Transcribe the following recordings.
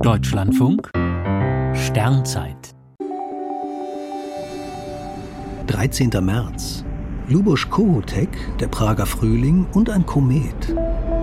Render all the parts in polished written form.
Deutschlandfunk Sternzeit 13. März. Luboš Kohoutek, der Prager Frühling und ein Komet.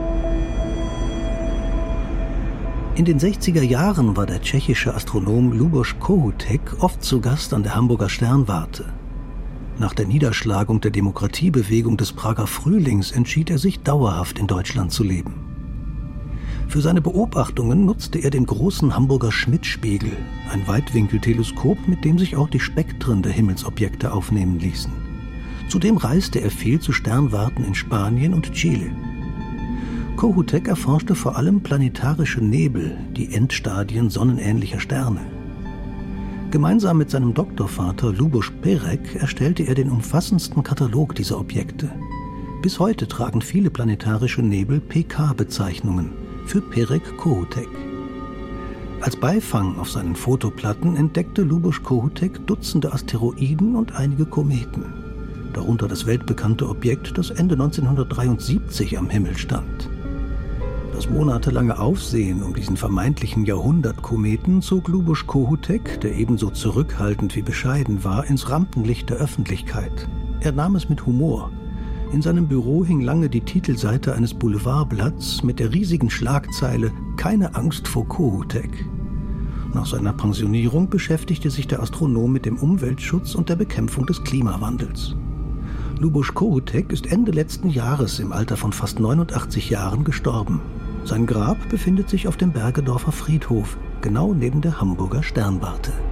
In den 60er Jahren war der tschechische Astronom Luboš Kohoutek oft zu Gast an der Hamburger Sternwarte. Nach der Niederschlagung der Demokratiebewegung des Prager Frühlings entschied er sich, dauerhaft in Deutschland zu leben. Für seine Beobachtungen nutzte er den großen Hamburger Schmidt-Spiegel, ein Weitwinkelteleskop, mit dem sich auch die Spektren der Himmelsobjekte aufnehmen ließen. Zudem reiste er viel zu Sternwarten in Spanien und Chile. Kohoutek erforschte vor allem planetarische Nebel, die Endstadien sonnenähnlicher Sterne. Gemeinsam mit seinem Doktorvater Luboš Perek erstellte er den umfassendsten Katalog dieser Objekte. Bis heute tragen viele planetarische Nebel PK-Bezeichnungen für Perek Kohoutek. Als Beifang auf seinen Fotoplatten entdeckte Luboš Kohoutek Dutzende Asteroiden und einige Kometen, darunter das weltbekannte Objekt, das Ende 1973 am Himmel stand. Das monatelange Aufsehen um diesen vermeintlichen Jahrhundertkometen zog Luboš Kohoutek, der ebenso zurückhaltend wie bescheiden war, ins Rampenlicht der Öffentlichkeit. Er nahm es mit Humor. In seinem Büro hing lange die Titelseite eines Boulevardblatts mit der riesigen Schlagzeile »Keine Angst vor Kohoutek«. Nach seiner Pensionierung beschäftigte sich der Astronom mit dem Umweltschutz und der Bekämpfung des Klimawandels. Luboš Kohoutek ist Ende letzten Jahres im Alter von fast 89 Jahren gestorben. Sein Grab befindet sich auf dem Bergedorfer Friedhof, genau neben der Hamburger Sternwarte.